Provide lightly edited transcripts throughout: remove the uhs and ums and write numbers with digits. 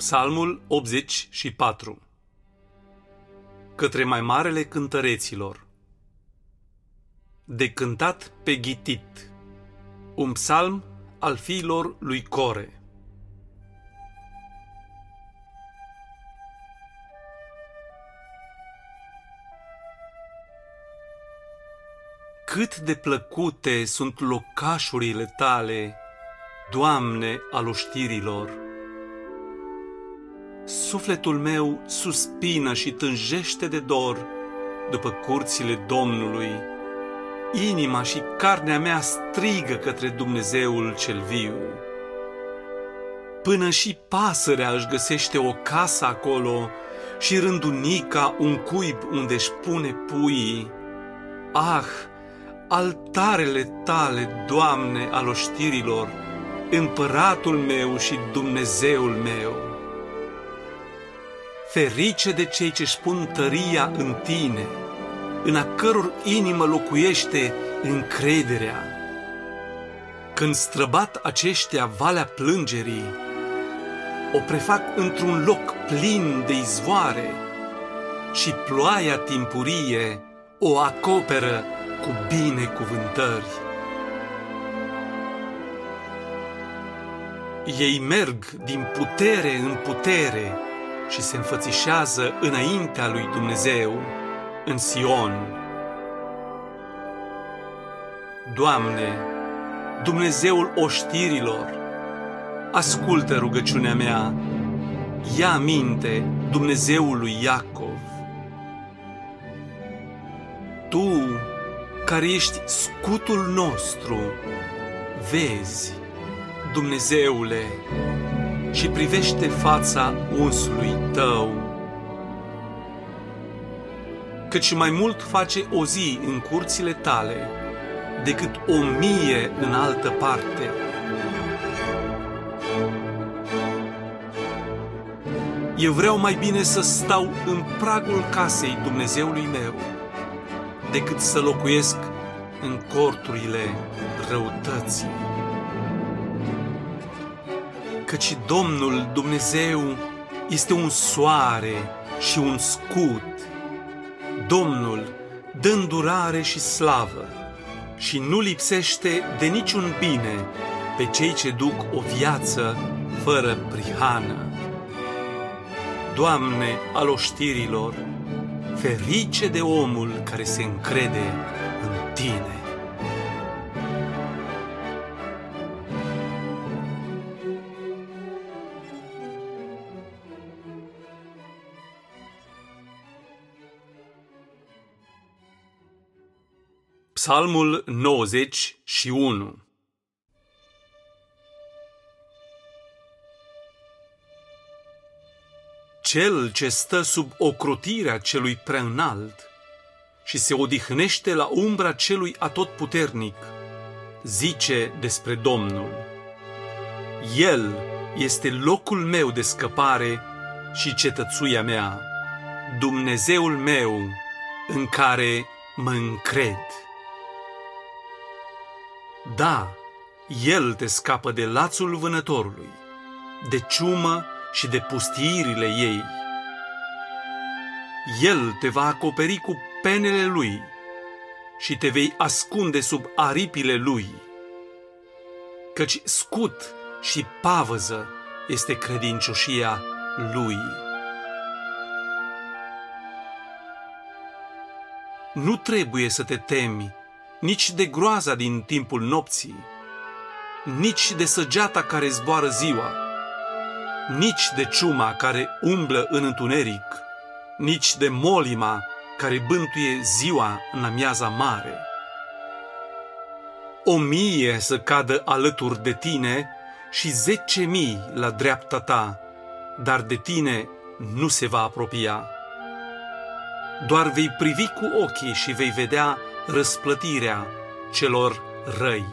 Psalmul 84. Către mai marele cântăreților. De cântat pe ghitit. Un psalm al fiilor lui Core. Cât de plăcute sunt locașurile tale, Doamne al oștirilor! Sufletul meu suspină și tânjește de dor după curțile Domnului. Inima și carnea mea strigă către Dumnezeul cel viu. Până și pasărea își găsește o casă acolo și rândunica un cuib unde-și pune puii. Ah, altarele tale, Doamne al oștirilor, Împăratul meu și Dumnezeul meu! Ferice de cei ce-și pun tăria în tine, în a căror inimă locuiește încrederea. Când străbat aceștia valea plângerii, o prefac într-un loc plin de izvoare și ploaia timpurie o acoperă cu binecuvântări. Ei merg din putere în putere și se înfățișează înaintea lui Dumnezeu în Sion. Doamne, Dumnezeul oștirilor, ascultă rugăciunea mea, ia aminte Dumnezeului Iacov. Tu, care ești scutul nostru, vezi, Dumnezeule, și privește fața unsului tău. Căci mai mult face o zi în curțile tale decât 1000 în altă parte. Eu vreau mai bine să stau în pragul casei Dumnezeului meu decât să locuiesc în corturile răutății. Căci Domnul Dumnezeu este un soare și un scut. Domnul dă îndurare și slavă și nu lipsește de niciun bine pe cei ce duc o viață fără prihană. Doamne al oștirilor, ferice de omul care se încrede în Tine. Psalmul 91. Cel ce stă sub ocrotirea celui preaînalt și se odihnește la umbra celui atotputernic, zice despre Domnul: El este locul meu de scăpare și cetățuia mea, Dumnezeul meu în care mă încred. Da, El te scapă de lațul vânătorului, de ciumă și de pustiirile ei. El te va acoperi cu penele Lui și te vei ascunde sub aripile Lui. Căci scut și pavăză este credincioșia Lui. Nu trebuie să te temi nici de groaza din timpul nopții, nici de săgeata care zboară ziua, nici de ciuma care umblă în întuneric, nici de molima care bântuie ziua în amiaza mare. 1000 să cadă alături de tine și 10.000 la dreapta ta, dar de tine nu se va apropia. Doar vei privi cu ochii și vei vedea răsplătirea celor răi.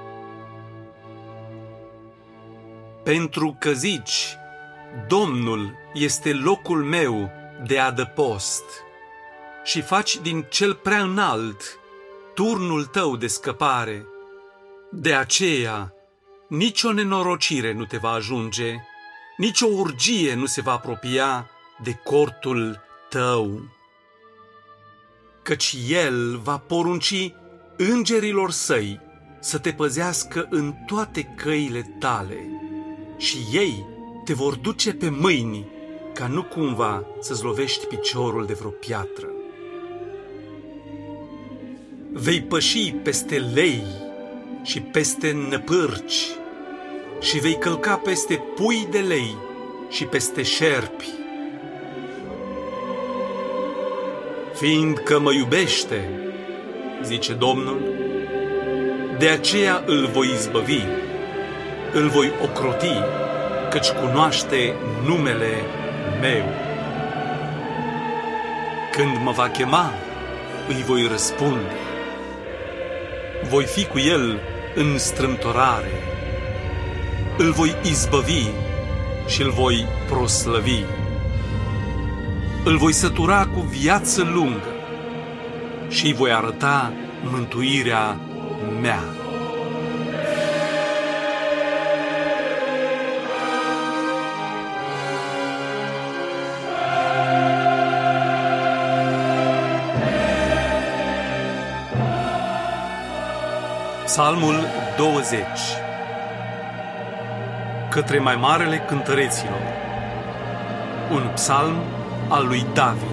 Pentru că zici, Domnul este locul meu de adăpost, și faci din cel prea înalt turnul tău de scăpare, de aceea nici o nenorocire nu te va ajunge nici o urgie nu se va apropia de cortul tău. Căci El va porunci îngerilor săi să te păzească în toate căile tale și ei te vor duce pe mâini ca nu cumva să-ți lovești piciorul de vreo piatră. Vei păși peste lei și peste năpârci și vei călca peste pui de lei și peste șerpi. Fiindcă mă iubește, zice Domnul, de aceea îl voi izbăvi, îl voi ocroti, căci cunoaște numele meu. Când mă va chema, îi voi răspunde. Voi fi cu el în strâmtorare. Îl voi izbăvi și îl voi proslăvi. Îl voi sătura cu viață lungă și îi voi arăta mântuirea mea. Psalmul 20. Către mai marele cântăreților. Un psalm al lui David.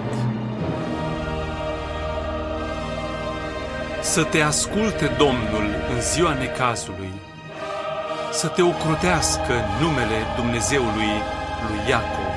Să te asculte Domnul în ziua necazului, să te ocrotească numele Dumnezeului lui Iacov,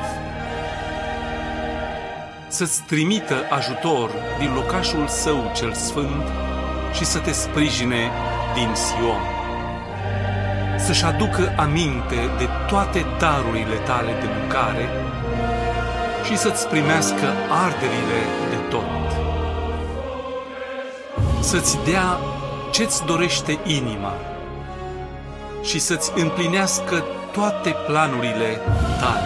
să-ți trimită ajutor din locașul său cel sfânt și să te sprijine din Sion, să-și aducă aminte de toate darurile tale de mâncare și să-ți primească arderile de tot. Să-ți dea ce-ți dorește inima și să-ți împlinească toate planurile tale.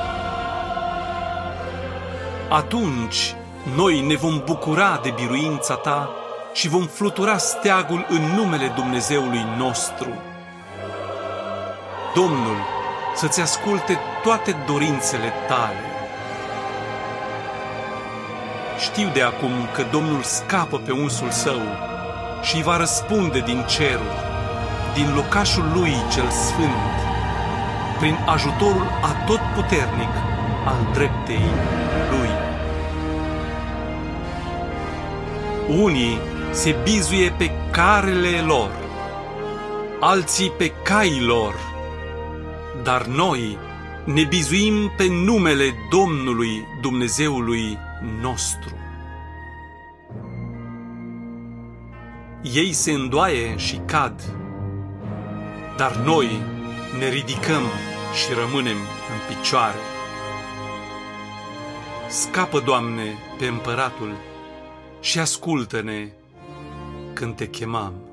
Atunci noi ne vom bucura de biruința ta și vom flutura steagul în numele Dumnezeului nostru. Domnul să-ți asculte toate dorințele tale. Știu de acum că Domnul scapă pe unsul său și îi va răspunde din ceruri, din locașul lui cel sfânt, prin ajutorul atotputernic al dreptei lui. Unii se bizuie pe carele lor, alții pe caii lor, dar noi ne bizuim pe numele Domnului Dumnezeului nostru. Ei se îndoaie și cad, dar noi ne ridicăm și rămânem în picioare. Scapă, Doamne, pe împăratul și ascultă-ne când te chemăm.